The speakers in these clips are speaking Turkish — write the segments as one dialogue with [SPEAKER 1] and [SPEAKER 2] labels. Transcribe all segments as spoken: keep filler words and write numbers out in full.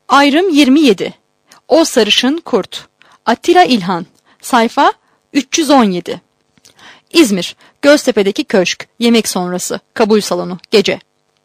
[SPEAKER 1] Ayrım yirmi yedi. O Sarışın Kurt. Attila İlhan. Sayfa üç yüz on yedi. İzmir. Göztepe'deki köşk. Yemek sonrası. Kabul salonu. Gece.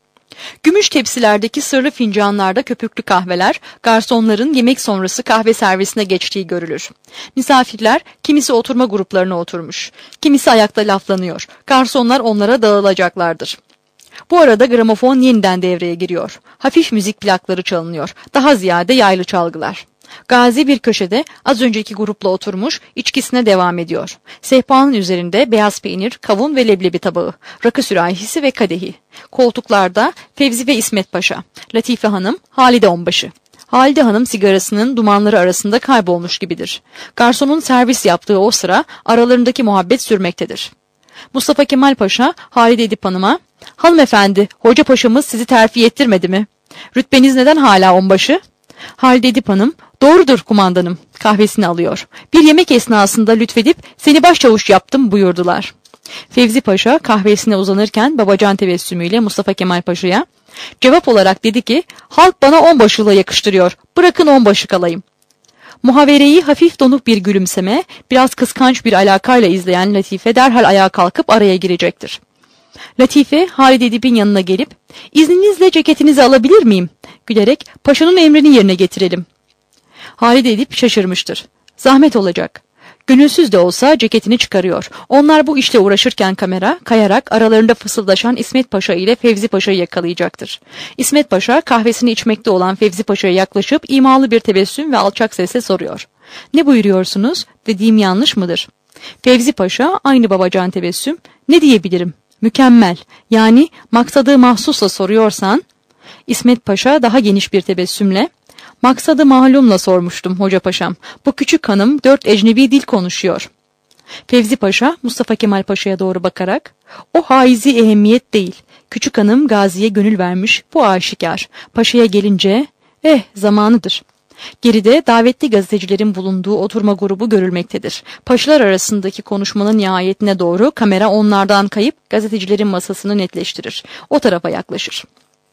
[SPEAKER 1] Gümüş tepsilerdeki sırlı fincanlarda köpüklü kahveler, garsonların yemek sonrası kahve servisine geçtiği görülür. Misafirler kimisi oturma gruplarına oturmuş, kimisi ayakta laflanıyor. Garsonlar onlara dağılacaklardır. Bu arada gramofon yeniden devreye giriyor. Hafif müzik plakları çalınıyor. Daha ziyade yaylı çalgılar. Gazi bir köşede az önceki grupla oturmuş, içkisine devam ediyor. Sehpanın üzerinde beyaz peynir, kavun ve leblebi tabağı, rakı sürahisi ve kadehi. Koltuklarda Fevzi ve İsmet Paşa, Latife Hanım, Halide Onbaşı. Halide Hanım sigarasının dumanları arasında kaybolmuş gibidir. Garsonun servis yaptığı o sıra aralarındaki muhabbet sürmektedir. Mustafa Kemal Paşa, Halide Edip Hanım'a, "Hanımefendi, Hoca Paşa'mız sizi terfi ettirmedi mi? Rütbeniz neden hala onbaşı?" Halide Edip Hanım, "Doğrudur kumandanım," kahvesini alıyor. "Bir yemek esnasında lütfedip seni başçavuş yaptım," buyurdular. Fevzi Paşa kahvesine uzanırken babacan tebessümüyle Mustafa Kemal Paşa'ya cevap olarak dedi ki, "Halk bana onbaşılığı yakıştırıyor, bırakın onbaşı kalayım." Muhavereyi hafif donuk bir gülümseme, biraz kıskanç bir alakayla izleyen Latife derhal ayağa kalkıp araya girecektir. Latife, Halide Edip'in yanına gelip, "İzninizle ceketinizi alabilir miyim?" gülerek, "Paşanın emrini yerine getirelim." Halide Edip şaşırmıştır. Zahmet olacak. Gönülsüz de olsa ceketini çıkarıyor. Onlar bu işle uğraşırken kamera, kayarak aralarında fısıldaşan İsmet Paşa ile Fevzi Paşa'yı yakalayacaktır. İsmet Paşa kahvesini içmekte olan Fevzi Paşa'ya yaklaşıp imalı bir tebessüm ve alçak sesle soruyor. "Ne buyuruyorsunuz? Dediğim yanlış mıdır?" Fevzi Paşa aynı babacan tebessüm, "Ne diyebilirim? Mükemmel. Yani maksadı mahsusla soruyorsan." İsmet Paşa daha geniş bir tebessümle, "Maksadı malumla sormuştum Hoca Paşam. Bu küçük hanım dört ecnebi dil konuşuyor." Fevzi Paşa Mustafa Kemal Paşa'ya doğru bakarak, "O haizi ehemmiyet değil. Küçük hanım Gazi'ye gönül vermiş, bu aşikar. Paşa'ya gelince, eh zamanıdır." Geride davetli gazetecilerin bulunduğu oturma grubu görülmektedir. Paşalar arasındaki konuşmanın nihayetine doğru kamera onlardan kayıp gazetecilerin masasını netleştirir. O tarafa yaklaşır.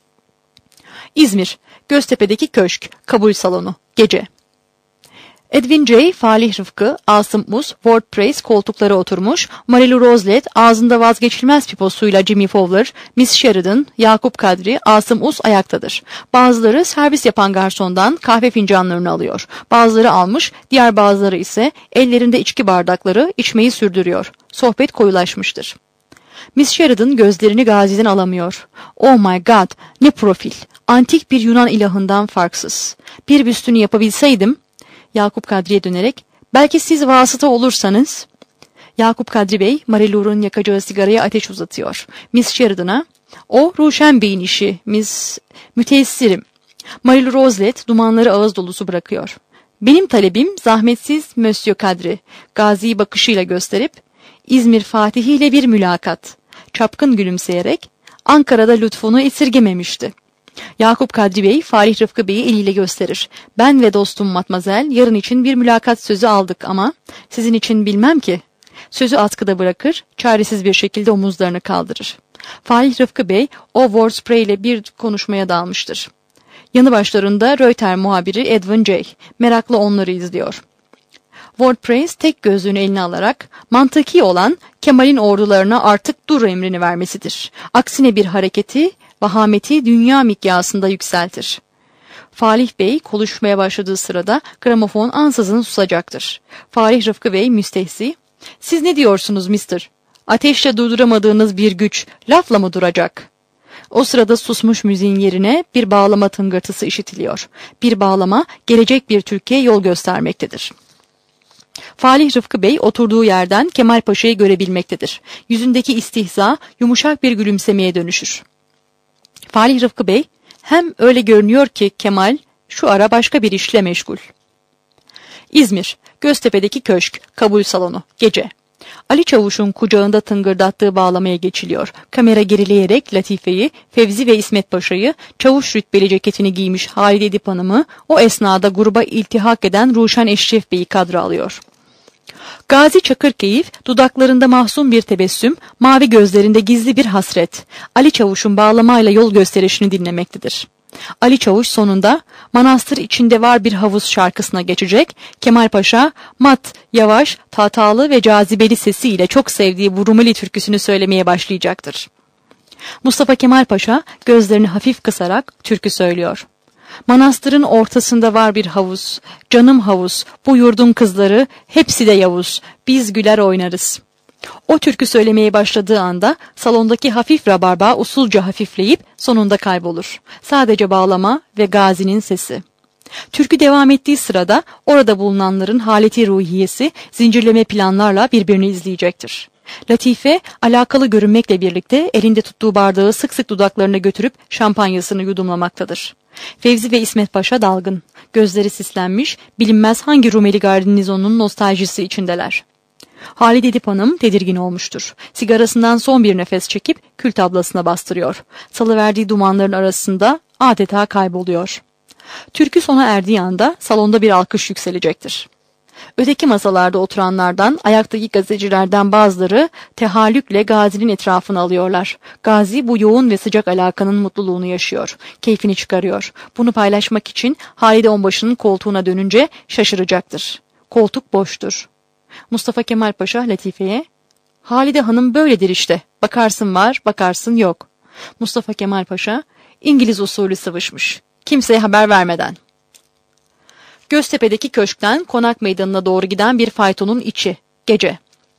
[SPEAKER 1] İzmir. Göztepe'deki köşk. Kabul salonu. Gece. Edwin J., Falih Rıfkı, Asım Uz, Ward Price koltuklara oturmuş, Marilu Rozlet ağzında vazgeçilmez piposuyla Jimmy Fowler, Miss Sheridan, Yakup Kadri, Asım Uz ayaktadır. Bazıları servis yapan garsondan kahve fincanlarını alıyor. Bazıları almış, diğer bazıları ise ellerinde içki bardakları içmeyi sürdürüyor. Sohbet koyulaşmıştır. Miss Sheridan gözlerini Gazi'den alamıyor. "Oh my God, ne profil! Antik bir Yunan ilahından farksız. Bir büstünü yapabilseydim..." Yakup Kadri'ye dönerek, "Belki siz vasıta olursanız..." Yakup Kadri Bey, Marilur'un yakacağı sigaraya ateş uzatıyor. Miss Sheridan'a, "O Ruşen Bey'in işi, Miss... Müteessirim." Marilu Rozlet dumanları ağız dolusu bırakıyor. "Benim talebim zahmetsiz Monsieur Kadri." Gazi'yi bakışıyla gösterip, "İzmir Fatihi ile bir mülakat." Çapkın gülümseyerek, "Ankara'da lütfunu esirgememişti." Yakup Kadri Bey, Falih Rıfkı Bey'i eliyle gösterir. "Ben ve dostum Matmazel yarın için bir mülakat sözü aldık ama sizin için bilmem ki." Sözü askıda bırakır, çaresiz bir şekilde omuzlarını kaldırır. Falih Rıfkı Bey, o Wardspray ile bir konuşmaya dalmıştır. Yanı başlarında Reuter muhabiri Edwin J. merakla onları izliyor. Wardpress tek gözlüğünü eline alarak, mantıki olan Kemal'in ordularına artık dur emrini vermesidir. Aksine bir hareketi, vahameti dünya mikyasında yükseltir. Falih Bey konuşmaya başladığı sırada gramofon ansızın susacaktır. Falih Rıfkı Bey müstehzi, "Siz ne diyorsunuz mister? Ateşle durduramadığınız bir güç lafla mı duracak?" O sırada susmuş müziğin yerine bir bağlama tıngırtısı işitiliyor. Bir bağlama gelecek bir Türkiye yol göstermektedir. Falih Rıfkı Bey oturduğu yerden Kemal Paşa'yı görebilmektedir. Yüzündeki istihza yumuşak bir gülümsemeye dönüşür. Falih Rıfkı Bey, "Hem öyle görünüyor ki Kemal şu ara başka bir işle meşgul." İzmir, Göztepe'deki köşk, kabul salonu, gece. Ali Çavuş'un kucağında tıngırdattığı bağlamaya geçiliyor. Kamera gerileyerek Latife'yi, Fevzi ve İsmet Paşa'yı, çavuş rütbeli ceketini giymiş Halide Edip Hanım'ı, o esnada gruba iltihak eden Ruşen Eşref Bey'i kadra alıyor. Gazi Çakırkeyif, dudaklarında mahzun bir tebessüm, mavi gözlerinde gizli bir hasret, Ali Çavuş'un bağlamayla yol gösterişini dinlemektedir. Ali Çavuş sonunda manastır içinde var bir havuz şarkısına geçecek. Kemal Paşa mat, yavaş, tatalı ve cazibeli sesiyle çok sevdiği bu Rumeli türküsünü söylemeye başlayacaktır. Mustafa Kemal Paşa gözlerini hafif kısarak türkü söylüyor. Manastırın ortasında var bir havuz, canım havuz, bu yurdun kızları hepsi de Yavuz, biz güler oynarız. O türkü söylemeye başladığı anda salondaki hafif rabarba usulca hafifleyip sonunda kaybolur. Sadece bağlama ve Gazi'nin sesi. Türkü devam ettiği sırada orada bulunanların haleti ruhiyesi zincirleme planlarla birbirini izleyecektir. Latife alakalı görünmekle birlikte elinde tuttuğu bardağı sık sık dudaklarına götürüp şampanyasını yudumlamaktadır. Fevzi ve İsmet Paşa dalgın, gözleri sislenmiş, bilinmez hangi Rumeli garnizonunun nostaljisi içindeler. Halide Edip Hanım tedirgin olmuştur. Sigarasından son bir nefes çekip kül tablasına bastırıyor. Salıverdiği dumanların arasında adeta kayboluyor. Türkü sona erdiği anda salonda bir alkış yükselecektir. Öteki masalarda oturanlardan, ayaktaki gazetecilerden bazıları tehallükle Gazi'nin etrafını alıyorlar. Gazi bu yoğun ve sıcak alakanın mutluluğunu yaşıyor, keyfini çıkarıyor. Bunu paylaşmak için Halide Onbaşı'nın koltuğuna dönünce şaşıracaktır. Koltuk boştur. Mustafa Kemal Paşa Latife'ye, "Halide Hanım böyledir işte, bakarsın var, bakarsın yok." Mustafa Kemal Paşa, "İngiliz usulü sıvışmış, kimseye haber vermeden." Göztepe'deki köşkten Konak Meydanı'na doğru giden bir faytonun içi, gece.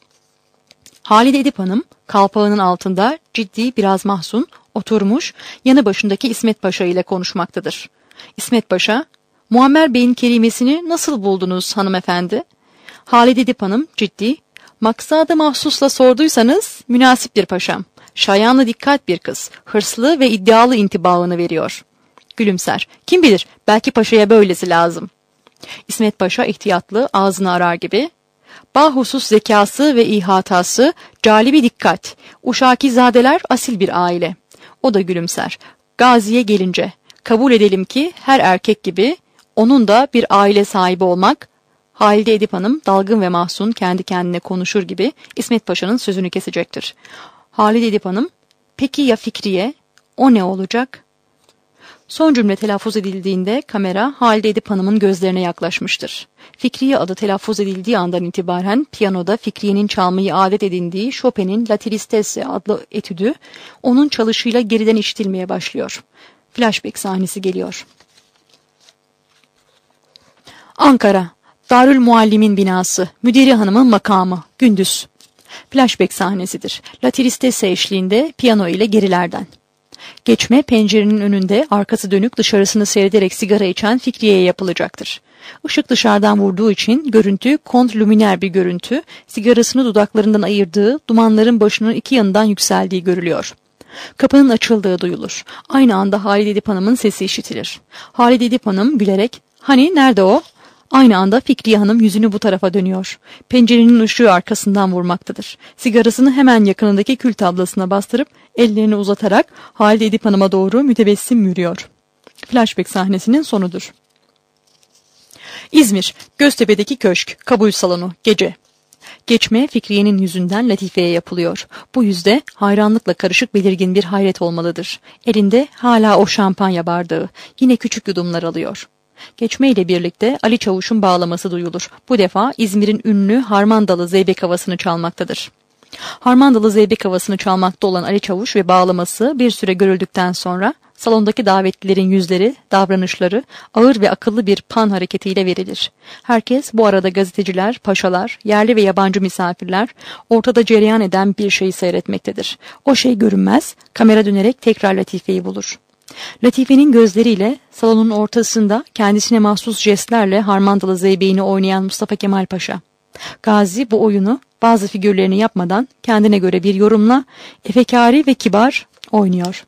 [SPEAKER 1] Halide Edip Hanım, kalpağının altında ciddi, biraz mahzun, oturmuş, yanı başındaki İsmet Paşa ile konuşmaktadır. İsmet Paşa, "Muammer Bey'in kelimesini nasıl buldunuz hanımefendi?" Halide Edip Hanım ciddi, "Maksadı mahsusla sorduysanız münasiptir paşam. Şayanlı dikkat bir kız, hırslı ve iddialı intibaını veriyor." Gülümser, "Kim bilir, belki paşaya böylesi lazım." İsmet Paşa ihtiyatlı, ağzını arar gibi, "Bahusus zekası ve ihatası, calibi dikkat. Uşakizadeler asil bir aile." O da gülümser. "Gazi'ye gelince, kabul edelim ki her erkek gibi onun da bir aile sahibi olmak." Halide Edip Hanım dalgın ve mahzun kendi kendine konuşur gibi İsmet Paşa'nın sözünü kesecektir. Halide Edip Hanım, "Peki ya Fikriye? O ne olacak?" Son cümle telaffuz edildiğinde kamera Halide Edip Hanım'ın gözlerine yaklaşmıştır. Fikriye adı telaffuz edildiği andan itibaren piyanoda Fikriye'nin çalmayı adet edindiği Chopin'in La Tristesse adlı etüdü onun çalışıyla geriden işitilmeye başlıyor. Flashback sahnesi geliyor. Ankara, Darül Muallim'in binası, müdiri hanımın makamı, gündüz. Flashback sahnesidir. La Tristesse eşliğinde piyano ile gerilerden. Geçme pencerenin önünde arkası dönük dışarısını seyrederek sigara içen Fikriye'ye yapılacaktır. Işık dışarıdan vurduğu için görüntü kontrlüminer bir görüntü, sigarasını dudaklarından ayırdığı, dumanların başının iki yanından yükseldiği görülüyor. Kapının açıldığı duyulur. Aynı anda Halide Edip Hanım'ın sesi işitilir. Halide Edip Hanım gülerek, "Hani nerede o?" Aynı anda Fikriye Hanım yüzünü bu tarafa dönüyor. Pencerenin ışığı arkasından vurmaktadır. Sigarasını hemen yakınındaki kül tablasına bastırıp ellerini uzatarak Halide Edip Hanım'a doğru mütebessim yürüyor. Flashback sahnesinin sonudur. İzmir, Göztepe'deki köşk, kabul salonu, gece. Geçme Fikriye'nin yüzünden Latife'ye yapılıyor. Bu yüzde hayranlıkla karışık belirgin bir hayret olmalıdır. Elinde hala o şampanya bardağı, yine küçük yudumlar alıyor. Geçme ile birlikte Ali Çavuş'un bağlaması duyulur. Bu defa İzmir'in ünlü Harmandalı Zeybek havasını çalmaktadır. Harmandalı Zeybek havasını çalmakta olan Ali Çavuş ve bağlaması bir süre görüldükten sonra salondaki davetlilerin yüzleri, davranışları ağır ve akıllı bir pan hareketiyle verilir. Herkes, bu arada gazeteciler, paşalar, yerli ve yabancı misafirler ortada cereyan eden bir şeyi seyretmektedir. O şey görünmez, kamera dönerek tekrar Latife'yi bulur. Latife'nin gözleriyle salonun ortasında kendisine mahsus jestlerle Harmandalı Zeybeğini oynayan Mustafa Kemal Paşa. Gazi bu oyunu bazı figürlerini yapmadan kendine göre bir yorumla efekari ve kibar oynuyor.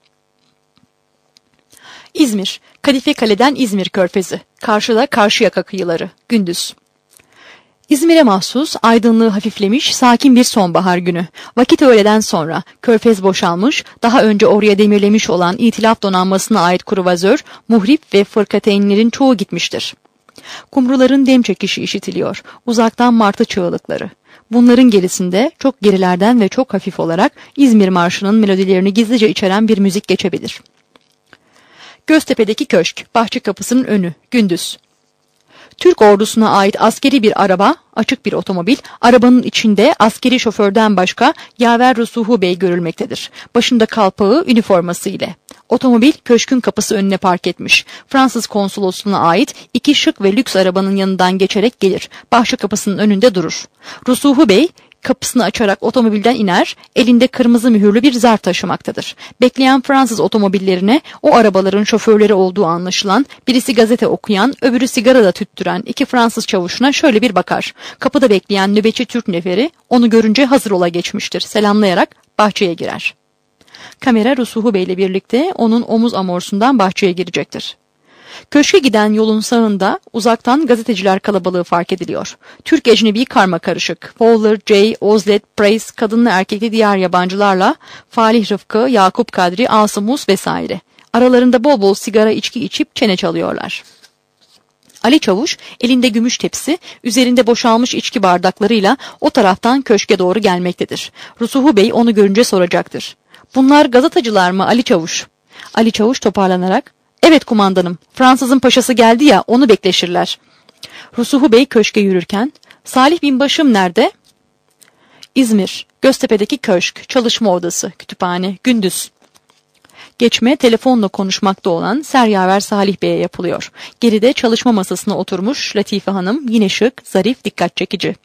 [SPEAKER 1] İzmir, Kadife Kale'den İzmir Körfezi, karşıda Karşıyaka kıyıları, gündüz. İzmir'e mahsus, aydınlığı hafiflemiş, sakin bir sonbahar günü. Vakit öğleden sonra, körfez boşalmış, daha önce oraya demirlemiş olan İtilaf donanmasına ait kruvazör, muhrip ve fırkateynlerin çoğu gitmiştir. Kumruların dem çekişi işitiliyor, uzaktan martı çığlıkları. Bunların gerisinde, çok gerilerden ve çok hafif olarak İzmir Marşı'nın melodilerini gizlice içeren bir müzik geçebilir. Göztepe'deki köşk, bahçe kapısının önü, gündüz. Türk ordusuna ait askeri bir araba, açık bir otomobil, arabanın içinde askeri şoförden başka Yaver Rusuhu Bey görülmektedir. Başında kalpağı, üniforması ile. Otomobil köşkün kapısı önüne park etmiş. Fransız konsolosluğuna ait iki şık ve lüks arabanın yanından geçerek gelir. Bahçe kapısının önünde durur. Rusuhu Bey kapısını açarak otomobilden iner, elinde kırmızı mühürlü bir zarf taşımaktadır. Bekleyen Fransız otomobillerine o arabaların şoförleri olduğu anlaşılan, birisi gazete okuyan, öbürü sigara da tüttüren iki Fransız çavuşuna şöyle bir bakar. Kapıda bekleyen nöbetçi Türk neferi onu görünce hazır ola geçmiştir. Selamlayarak bahçeye girer. Kamera Rusuhu Bey ile birlikte onun omuz amorsundan bahçeye girecektir. Köşke giden yolun sağında uzaktan gazeteciler kalabalığı fark ediliyor. Türk ecnebi karma karışık. Fowler, Jay, Ozlet, Price, kadınlı erkekli diğer yabancılarla Falih Rıfkı, Yakup Kadri, Asımus vesaire. Aralarında bol bol sigara içki içip çene çalıyorlar. Ali Çavuş elinde gümüş tepsi, üzerinde boşalmış içki bardaklarıyla o taraftan köşke doğru gelmektedir. Rusuhu Bey onu görünce soracaktır. Bunlar gazeteciler mi Ali Çavuş? Ali Çavuş toparlanarak, evet kumandanım, Fransızın paşası geldi ya, onu bekleşirler. Rusuhu Bey köşke yürürken, Salih binbaşım nerede? İzmir, Göztepe'deki köşk, çalışma odası, kütüphane, gündüz. Geçme telefonla konuşmakta olan Seryaver Salih Bey'e yapılıyor. Geride çalışma masasına oturmuş Latife Hanım, yine şık, zarif, dikkat çekici.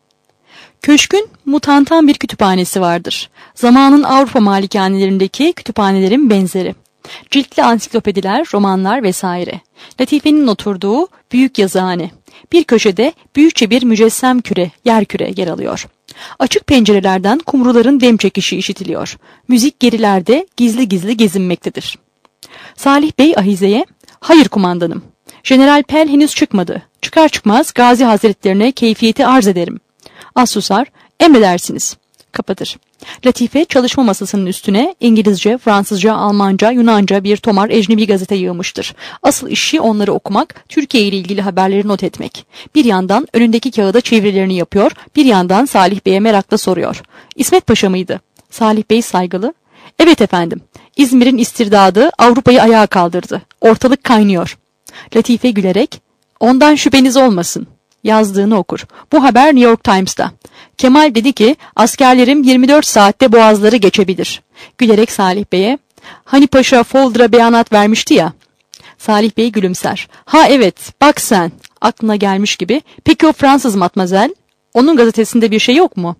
[SPEAKER 1] Köşkün mutantan bir kütüphanesi vardır. Zamanın Avrupa malikanelerindeki kütüphanelerin benzeri. Ciltli ansiklopediler, romanlar vesaire. Latife'nin oturduğu büyük yazıhane. Bir köşede büyükçe bir mücessem küre, yer küre yer alıyor. Açık pencerelerden kumruların dem çekişi işitiliyor. Müzik gerilerde gizli gizli gezinmektedir. Salih Bey ahizeye, hayır kumandanım. General Pell henüz çıkmadı. Çıkar çıkmaz Gazi Hazretlerine keyfiyeti arz ederim. Az susar, emredersiniz. Kapatır. Latife çalışma masasının üstüne İngilizce, Fransızca, Almanca, Yunanca bir tomar ecnebi gazete yığmıştır. Asıl işi onları okumak, Türkiye ile ilgili haberleri not etmek. Bir yandan önündeki kağıda çevirilerini yapıyor, bir yandan Salih Bey'e merakla soruyor. İsmet Paşa mıydı? Salih Bey saygılı. Evet efendim. İzmir'in istirdadı Avrupa'yı ayağa kaldırdı. Ortalık kaynıyor. Latife gülerek, ondan şüpheniz olmasın. Yazdığını okur. Bu haber New York Times'ta. Kemal dedi ki askerlerim yirmi dört saatte boğazları geçebilir. Gülerek Salih Bey'e, hani paşa Folder'a beyanat vermişti ya. Salih Bey gülümser. Ha evet, bak sen. Aklına gelmiş gibi. Peki o Fransız matmazel? Onun gazetesinde bir şey yok mu?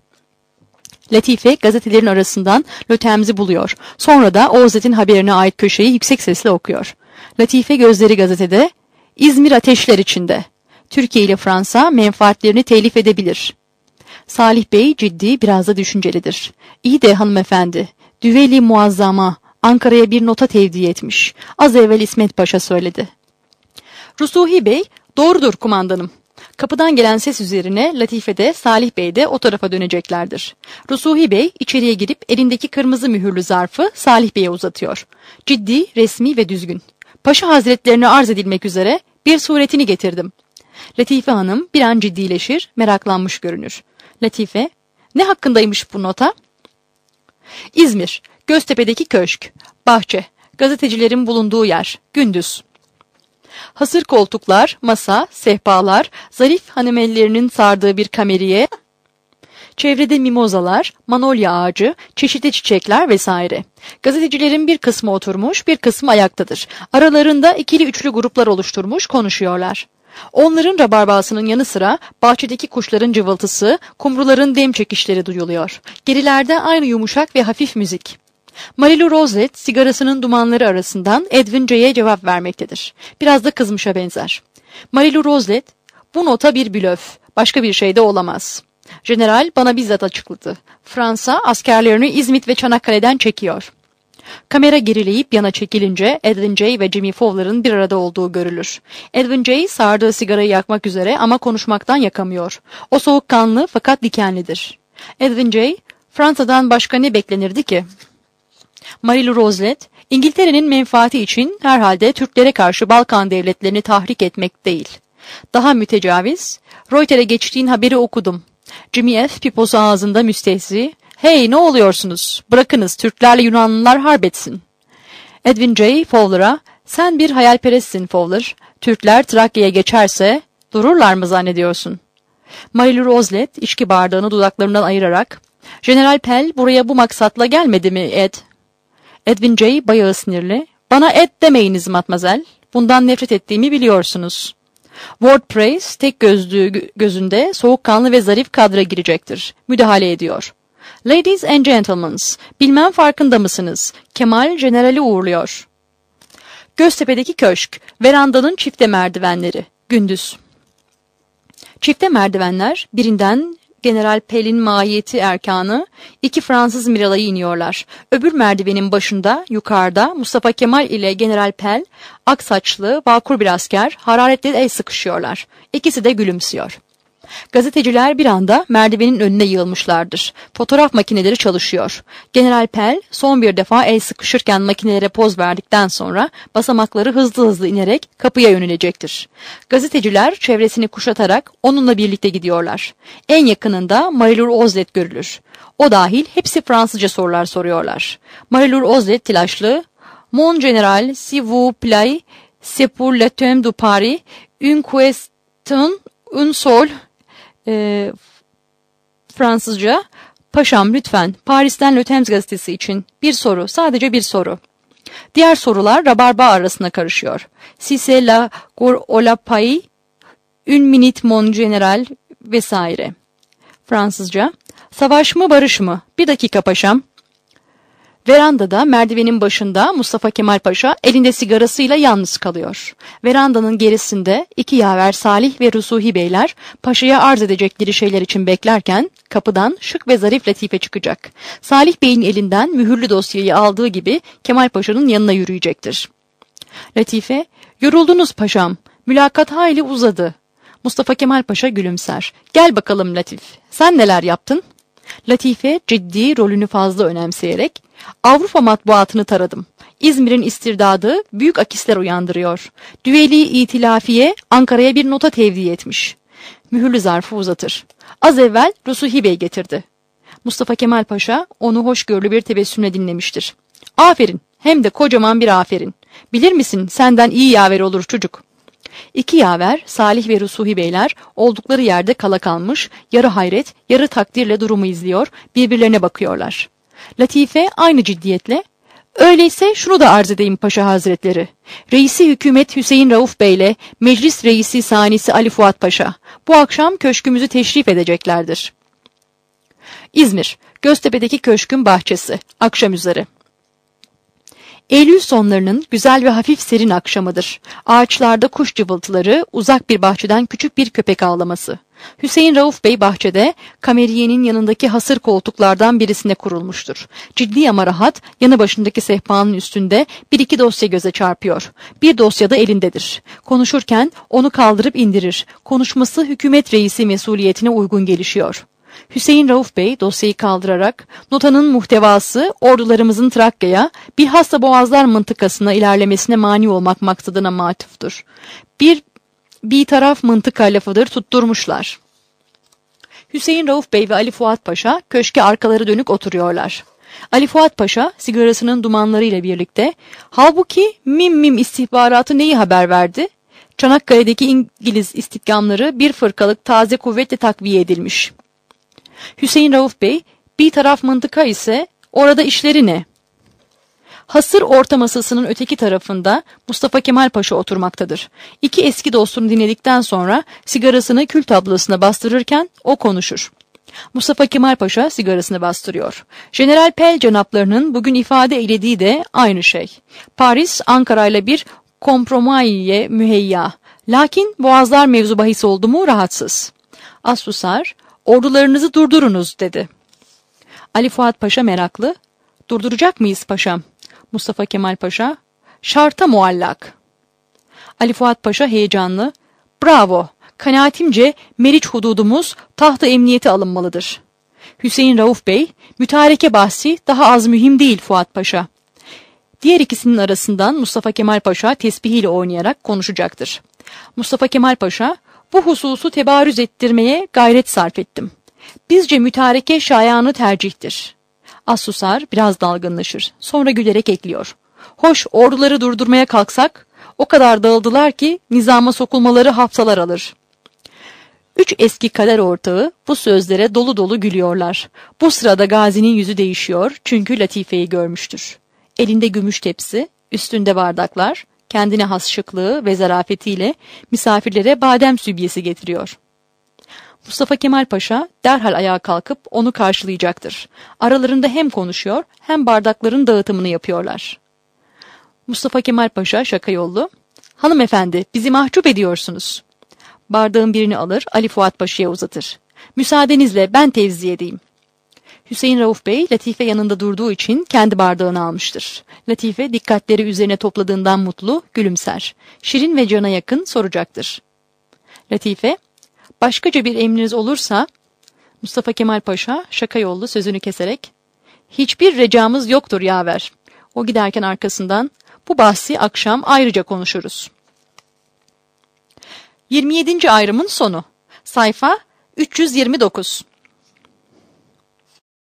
[SPEAKER 1] Latife gazetelerin arasından Le Times'i buluyor. Sonra da Ozlet'in haberine ait köşeyi yüksek sesle okuyor. Latife gözleri gazetede. İzmir ateşler içinde. Türkiye ile Fransa menfaatlerini telif edebilir. Salih Bey ciddi, biraz da düşüncelidir. İyi de hanımefendi, Düveli Muazzama Ankara'ya bir nota tevdi etmiş. Az evvel İsmet Paşa söyledi. Rusuhi Bey, doğrudur kumandanım. Kapıdan gelen ses üzerine Latife de Salih Bey de o tarafa döneceklerdir. Rusuhi Bey içeriye girip elindeki kırmızı mühürlü zarfı Salih Bey'e uzatıyor. Ciddi, resmi ve düzgün. Paşa Hazretlerine arz edilmek üzere bir suretini getirdim. Latife Hanım bir an ciddileşir, meraklanmış görünür. Latife, ne hakkındaymış bu nota? İzmir, Göztepe'deki köşk, bahçe, gazetecilerin bulunduğu yer, gündüz. Hasır koltuklar, masa, sehpalar, zarif hanımellerinin sardığı bir kameriye, çevrede mimozalar, manolya ağacı, çeşitli çiçekler vesaire. Gazetecilerin bir kısmı oturmuş, bir kısmı ayaktadır. Aralarında ikili üçlü gruplar oluşturmuş, konuşuyorlar. Onların rabarbasının yanı sıra bahçedeki kuşların cıvıltısı, kumruların dem çekişleri duyuluyor. Gerilerde aynı yumuşak ve hafif müzik. Marilu Rozet sigarasının dumanları arasından Edwin Jay'e cevap vermektedir. Biraz da kızmışa benzer. Marilu Rozet, bu nota bir blöf, başka bir şey de olamaz. General bana bizzat açıkladı. Fransa askerlerini İzmit ve Çanakkale'den çekiyor. Kamera gerileyip yana çekilince Edwin Jay ve Jimmy Fowler'ın bir arada olduğu görülür. Edwin Jay sardığı sigarayı yakmak üzere ama konuşmaktan yakamıyor. O soğukkanlı fakat dikenlidir. Edwin Jay, Fransa'dan başka ne beklenirdi ki? Marilu Rozet, İngiltere'nin menfaati için herhalde Türklere karşı Balkan devletlerini tahrik etmek değil. Daha mütecaviz, Reuter'e geçtiğin haberi okudum. Jimmy F. piposu ağzında müstehzi, hey ne oluyorsunuz? Bırakınız Türklerle Yunanlılar harp etsin. Edwin J. Fowler'a, Sen bir hayalperestsin Fowler. Türkler Trakya'ya geçerse dururlar mı zannediyorsun? Marilou Rozlet içki bardağını dudaklarından ayırarak, General Pell buraya bu maksatla gelmedi mi Ed? Edwin J. bayağı sinirli. Bana Ed demeyiniz matmazel. Bundan nefret ettiğimi biliyorsunuz. Ward Price tek gözlüğü gözünde soğukkanlı ve zarif kadra girecektir. Müdahale ediyor. Ladies and gentlemen, bilmem farkında mısınız? Kemal General'i uğurluyor. Göztepe'deki köşk, verandanın çifte merdivenleri, gündüz. Çifte merdivenler, birinden General Pell'in mahiyeti erkanı, iki Fransız miralayı iniyorlar. Öbür merdivenin başında, yukarıda Mustafa Kemal ile General Pell, aksaçlı, vakur bir asker, hararetle el sıkışıyorlar. İkisi de gülümsüyor. Gazeteciler bir anda merdivenin önüne yığılmışlardır. Fotoğraf makineleri çalışıyor. General Pell son bir defa el sıkışırken makinelere poz verdikten sonra basamakları hızlı hızlı inerek kapıya yönelecektir. Gazeteciler çevresini kuşatarak onunla birlikte gidiyorlar. En yakınında Marilou Rozlet görülür. O dahil hepsi Fransızca sorular soruyorlar. Marilou Rozlet telaşlı, "Mon General, si vous plaît, c'est pour le thème du Paris, une question, un sol." E, Fransızca, "Paşam lütfen Paris'ten Le Temps gazetesi için bir soru, sadece bir soru." Diğer sorular rabarba arasına karışıyor. "Si c'est la cour au la pays, une minute mon general" vesaire. Fransızca, "Savaş mı barış mı? Bir dakika paşam." Verandada merdivenin başında Mustafa Kemal Paşa elinde sigarasıyla yalnız kalıyor. Verandanın gerisinde iki yaver Salih ve Rusuhi beyler paşaya arz edecekleri şeyler için beklerken kapıdan şık ve zarif Latife çıkacak. Salih Bey'in elinden mühürlü dosyayı aldığı gibi Kemal Paşa'nın yanına yürüyecektir. Latife, "Yoruldunuz paşam, mülakat hayli uzadı." Mustafa Kemal Paşa gülümser. "Gel bakalım Latif, sen neler yaptın?" Latife ciddi rolünü fazla önemseyerek, "Avrupa matbuatını taradım. İzmir'in istirdadı büyük akisler uyandırıyor. Düveli İtilafiye Ankara'ya bir nota tevdi etmiş." Mühürlü zarfı uzatır. "Az evvel Rusuhi Bey getirdi." Mustafa Kemal Paşa onu hoşgörülü bir tebessümle dinlemiştir. "Aferin, hem de kocaman bir aferin. Bilir misin, senden iyi yaver olur çocuk." İki yaver, Salih ve Rusuhi beyler oldukları yerde kala kalmış, yarı hayret, yarı takdirle durumu izliyor, birbirlerine bakıyorlar. Latife aynı ciddiyetle, "Öyleyse şunu da arz edeyim Paşa Hazretleri. Reisi hükümet Hüseyin Rauf Bey ile Meclis Reisi Sanisi Ali Fuat Paşa bu akşam köşkümüzü teşrif edeceklerdir." İzmir, Göztepe'deki köşkün bahçesi, akşam üzeri. Eylül sonlarının güzel ve hafif serin akşamıdır. Ağaçlarda kuş cıvıltıları, uzak bir bahçeden küçük bir köpek ağlaması. Hüseyin Rauf Bey bahçede, kameriyenin yanındaki hasır koltuklardan birisine kurulmuştur. Ciddi ama rahat, yanı başındaki sehpanın üstünde bir iki dosya göze çarpıyor. Bir dosya da elindedir. Konuşurken onu kaldırıp indirir. Konuşması hükümet reisi mesuliyetine uygun gelişiyor. Hüseyin Rauf Bey dosyayı kaldırarak, "Notanın muhtevası ordularımızın Trakya'ya, bilhassa Boğazlar mıntıkasına ilerlemesine mani olmak maksadına matuftur. Bir bir taraf mıntıka lafıdır tutturmuşlar." Hüseyin Rauf Bey ve Ali Fuat Paşa köşke arkaları dönük oturuyorlar. Ali Fuat Paşa sigarasının dumanlarıyla birlikte, "Halbuki Mim Mim istihbaratı neyi haber verdi? Çanakkale'deki İngiliz istikgamları bir fırkalık taze kuvvetle takviye edilmiş." Hüseyin Rauf Bey, "Bir taraf mıntıka ise orada işleri ne?" Hasır orta masasının öteki tarafında Mustafa Kemal Paşa oturmaktadır. İki eski dostunu dinledikten sonra sigarasını kül tablasına bastırırken o konuşur. Mustafa Kemal Paşa sigarasını bastırıyor. General Pell canaplarının bugün ifade eylediği de aynı şey. Paris, Ankara ile bir kompromayye müheyya. Lakin Boğazlar mevzu bahis oldu mu rahatsız. Az susar, "Ordularınızı durdurunuz," dedi. Ali Fuat Paşa meraklı, "Durduracak mıyız paşam?" Mustafa Kemal Paşa, "Şarta muallak." Ali Fuat Paşa heyecanlı, "Bravo, kanaatimce Meriç hududumuz tahtı emniyete alınmalıdır." Hüseyin Rauf Bey, "Mütareke bahsi daha az mühim değil Fuat Paşa." Diğer ikisinin arasından Mustafa Kemal Paşa tesbihiyle oynayarak konuşacaktır. Mustafa Kemal Paşa, "Bu hususu tebarüz ettirmeye gayret sarf ettim. Bizce mütareke şayanı tercihtir." Az susar, biraz dalgınlaşır. Sonra gülerek ekliyor. "Hoş, orduları durdurmaya kalksak O kadar dağıldılar ki nizama sokulmaları haftalar alır. Üç eski kader ortağı bu sözlere dolu dolu gülüyorlar. Bu sırada Gazi'nin yüzü değişiyor çünkü Latife'yi görmüştür. Elinde gümüş tepsi, üstünde bardaklar, kendine has şıklığı ve zarafetiyle misafirlere badem sübyesi getiriyor. Mustafa Kemal Paşa derhal ayağa kalkıp onu karşılayacaktır. Aralarında hem konuşuyor hem bardakların dağıtımını yapıyorlar. Mustafa Kemal Paşa şaka yollu, "Hanımefendi, bizi mahcup ediyorsunuz." Bardağın birini alır, Ali Fuat Paşa'ya uzatır. "Müsaadenizle ben tevzi edeyim." Hüseyin Rauf Bey, Latife yanında durduğu için kendi bardağını almıştır. Latife dikkatleri üzerine topladığından mutlu, gülümser. Şirin ve cana yakın soracaktır. Latife, "Başkaca bir emriniz olursa..." Mustafa Kemal Paşa şaka yollu sözünü keserek, "Hiçbir recamız yoktur yaver." O giderken arkasından, "Bu bahsi akşam ayrıca konuşuruz." yirmi yedinci ayrımın sonu. Sayfa üç yüz yirmi dokuz.